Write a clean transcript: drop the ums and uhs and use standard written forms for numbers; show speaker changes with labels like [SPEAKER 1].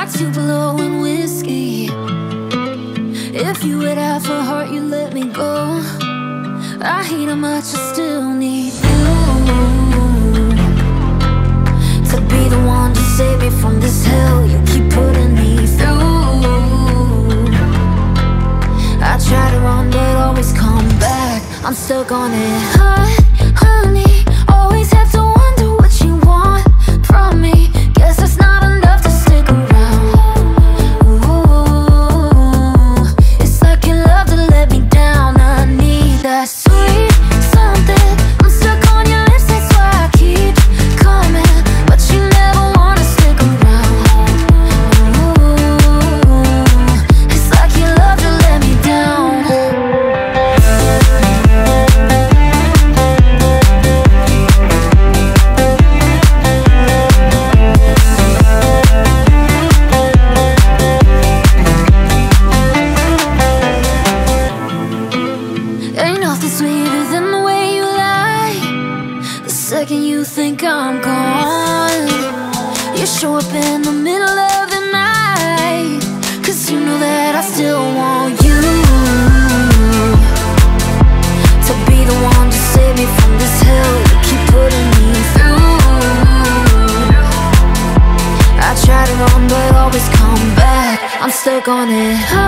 [SPEAKER 1] like Tupelo and whiskey. If you would have a heart, you let me go. I hate how much I still need you to be the one to save me from this hell you keep putting me through. I try to run but always come back. I'm stuck on it. Honey, always have to wonder what you want from me. Guess that's not enough to stick around. Ooh, it's like you love to let me down. I need that sweet something. I'm stuck on your lips, that's why I keep coming, but you never wanna stick around. Ooh, it's like you love to let me down. Ain't nothing sweeter than the way you lie. The second you think I'm gone, you show up in the middle of the night, 'cause you know that I still want you to be the one to save me from this hell you keep putting me through. I try to run but always come back. I'm stuck on it.